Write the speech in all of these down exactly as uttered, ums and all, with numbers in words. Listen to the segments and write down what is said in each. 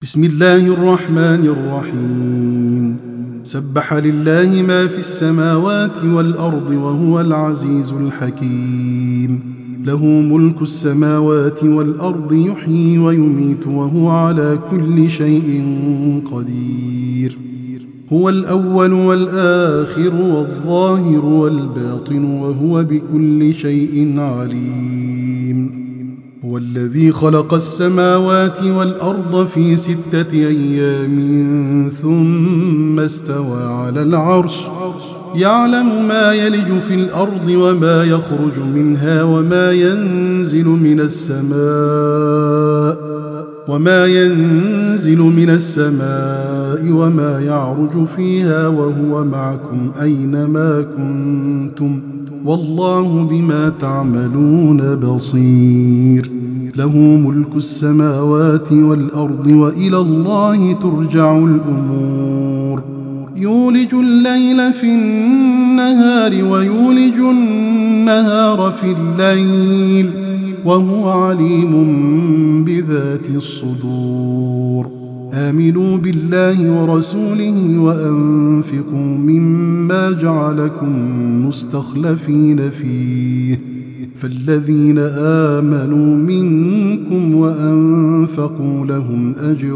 بسم الله الرحمن الرحيم. سبح لله ما في السماوات والأرض وهو العزيز الحكيم. له ملك السماوات والأرض يحيي ويميت وهو على كل شيء قدير. هو الأول والآخر والظاهر والباطن وهو بكل شيء عليم. هو الذي خلق السماوات والأرض في ستة أيام ثم استوى على العرش يعلم ما يلج في الأرض وما يخرج منها وما ينزل من السماء وما ينزل من السماء وما يعرج فيها وهو معكم أينما كنتم والله بما تعملون بصير. له ملك السماوات والأرض وإلى الله ترجع الأمور. يولج الليل في النهار ويولج النهار في الليل وهو عليم بذات الصدور. آمنوا بالله ورسوله وأنفقوا مما جعلكم مستخلفين فيه فالذين آمنوا منكم وأنفقوا لهم أجر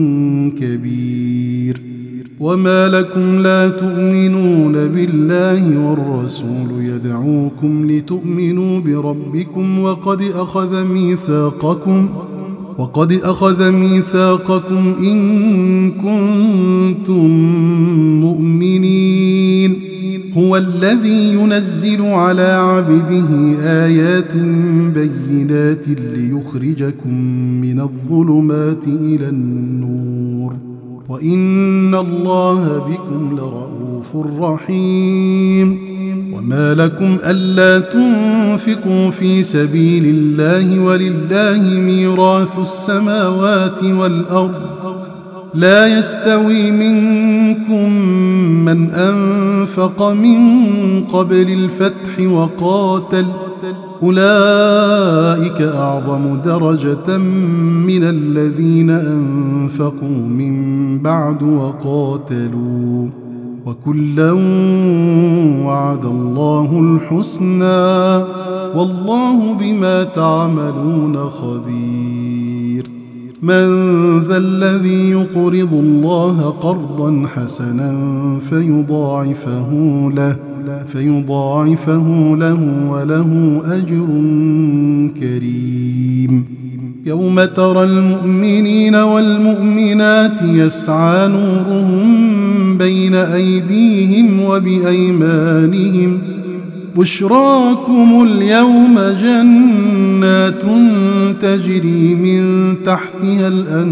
كبير. وما لكم لا تؤمنون بالله والرسول يدعوكم لتؤمنوا بربكم وقد أخذ ميثاقكم وقد أخذ ميثاقكم إن كنتم مؤمنين. هو الذي ينزل على عبده آيات بينات ليخرجكم من الظلمات إلى النور وإن الله بكم لرؤوف رحيم. وما لكم ألا تنفقوا في سبيل الله ولله ميراث السماوات والأرض لا يستوي منكم من أنفق من قبل الفتح وقاتل أولئك أعظم درجة من الذين أنفقوا من بعد وقاتلوا وكلا وعد الله الحسنى والله بما تعملون خبير. من ذا الذي يقرض الله قرضا حسنا فيضاعفه له فيضاعفه له وله أجر كريم. يوم ترى المؤمنين والمؤمنات يسعى نورهم بين أيديهم وبأيمانهم بشراكم اليوم جنات تجري من تحتها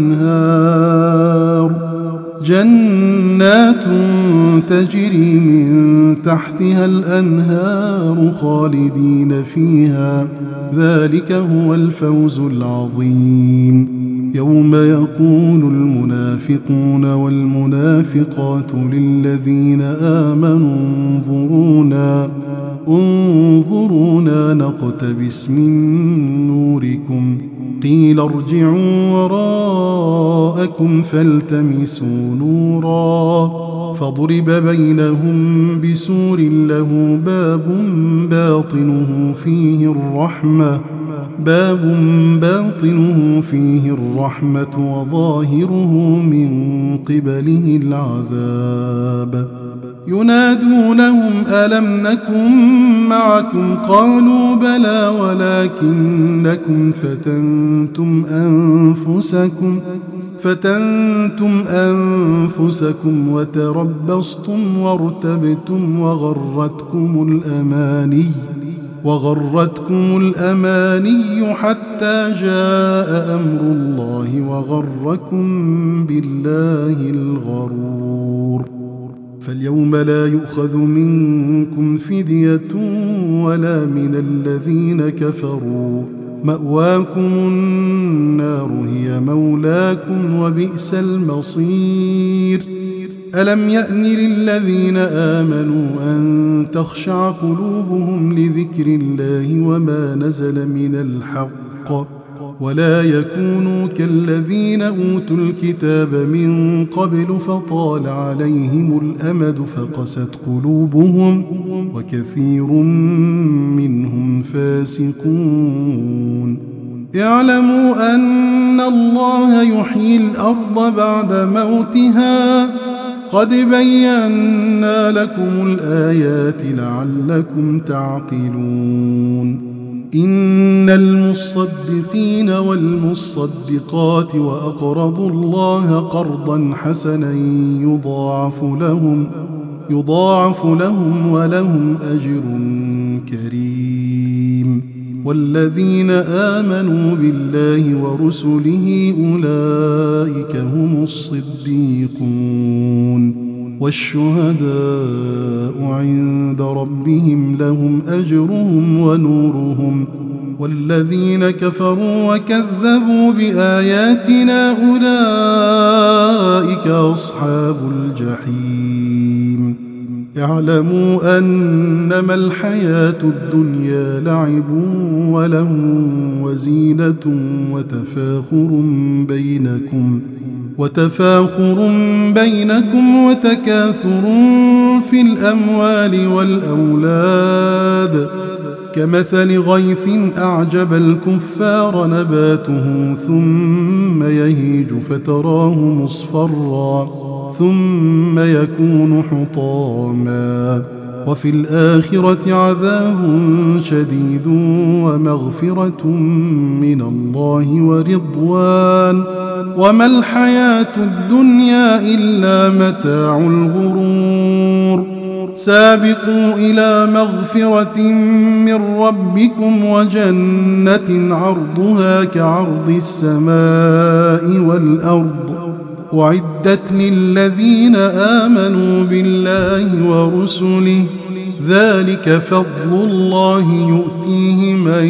الأنهار جنات تجري من تحتها الأنهار خالدين فيها ذلك هو الفوز العظيم. يوم يقول المنافقون والمنافقات للذين آمنوا انظرونا انظرونا نقتبس من نوركم قيل ارجعوا وراءكم فالتمسوا نورا فضرب بينهم بسور له باب باطنه فيه الرحمة باب باطنه فيه الرحمة وظاهره من قبله العذاب. ينادونهم ألم نكن معكم قالوا بلى ولكنكم فتنتم أنفسكم فتنتم أنفسكم وتربصتم وارتبتم وغرتكم الأماني وغرتكم الأماني حتى جاء أمر الله وغركم بالله الغرور. فاليوم لا يؤخذ منكم فدية ولا من الذين كفروا مأواكم النار هي مولاكم وبئس المصير. ألم يأن للذين آمنوا أن تخشع قلوبهم لذكر الله وما نزل من الحق ولا يكونوا كالذين أوتوا الكتاب من قبل فطال عليهم الأمد فقست قلوبهم وكثير منهم فاسقون. اعلموا أن الله يحيي الأرض بعد موتها قد بينا لكم الآيات لعلكم تعقلون. إن المصدقين والمصدقات وأقرضوا الله قرضا حسنا يضاعف لهم يضاعف لهم ولهم أجر كريم. والذين آمنوا بالله ورسله أولئك هم الصديقون والشهداء عند ربهم لهم أجرهم ونورهم. والذين كفروا وكذبوا بآياتنا أولئك أصحاب الجحيم. اعلموا أنما الحياة الدنيا لعب ولهو وزينة وتفاخر بينكم وتفاخر بينكم وتكاثر في الأموال والأولاد كمثل غيث أعجب الكفار نباته ثم يهيج فتراه مصفرا ثم يكون حطاما وفي الآخرة عذاب شديد ومغفرة من الله ورضوان وما الحياة الدنيا إلا متاع الغرور. سابقوا إلى مغفرة من ربكم وجنة عرضها كعرض السماء والأرض أعدت للذين آمنوا بالله ورسله ذلك فضل الله يؤتيه من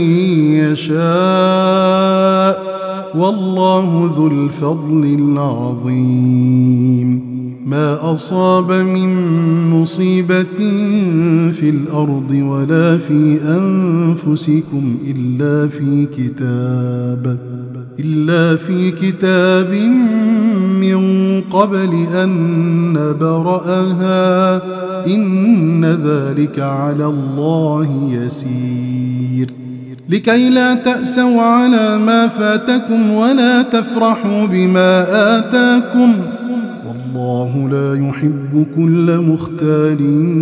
يشاء والله ذو الفضل العظيم. ما أصاب من مصيبة في الأرض ولا في أنفسكم إلا في كتاب إلا في كتاب من قبل أن نبرأها إن ذلك على الله يسير. لكي لا تأسوا على ما فاتكم ولا تفرحوا بما آتاكم والله لا يحب كل مختال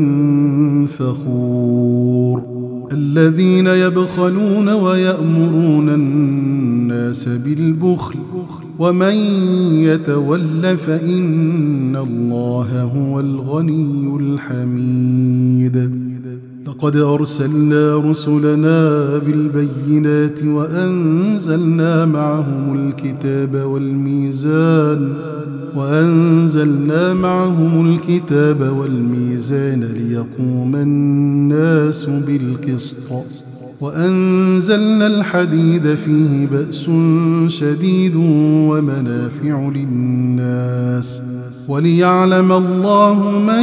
فخور. الذين يبخلون ويأمرون الناس بالبخل ومن يتول فإن الله هو الغني الحميد. لقد أرسلنا رسلنا بالبينات وأنزلنا معهم الكتاب والميزان وأنزلنا معهم الكتاب والميزان ليقوم الناس بالقسط وأنزلنا الحديد فيه بأس شديد ومنافع للناس وليعلم الله من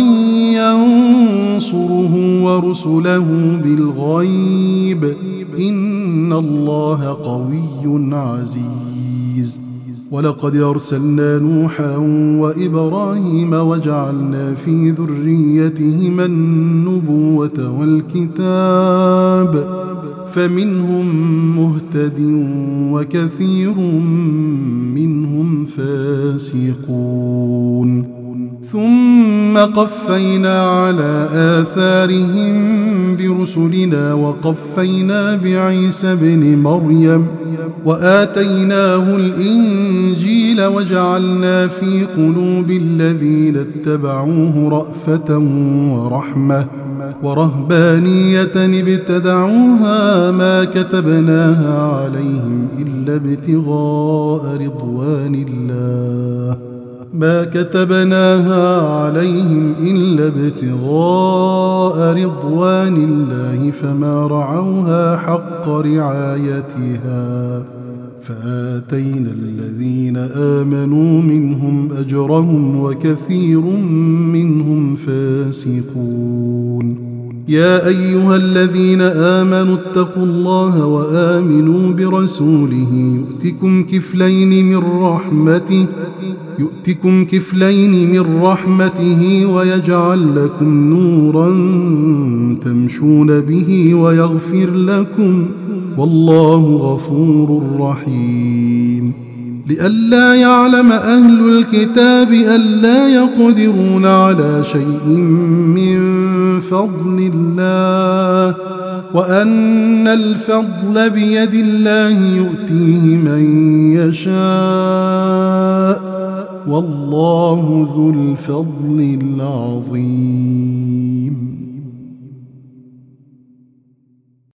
ينصره ورسله بالغيب إن الله قوي عزيز. ولقد أرسلنا نوحا وإبراهيم وجعلنا في ذريتهما النبوة والكتاب فمنهم مهتد وكثير منهم فاسقون. ثم قفينا على آثارهم برسلنا وقفينا بعيسى ابن مريم وآتيناه الإنجيل وجعلنا في قلوب الذين اتبعوه رأفة ورحمة ورهبانية ابتدعوها ما كتبناها عليهم إلا ابتغاء رضوان الله ما كتبناها عليهم إلا ابتغاء رضوان الله فما رعوها حق رعايتها فآتينا الذين آمنوا منهم أجرهم وكثير منهم فاسقون. يا أيها الذين آمنوا اتقوا الله وآمنوا برسوله يؤتكم كفلين من رحمته يؤتكم كفلين من رحمته ويجعل لكم نورا تمشون به ويغفر لكم والله غفور رحيم. لئلا يعلم أهل الكتاب ألا يقدرون على شيء من فضل الله وأن الفضل بيد الله يؤتيه من يشاء والله ذو الفضل العظيم.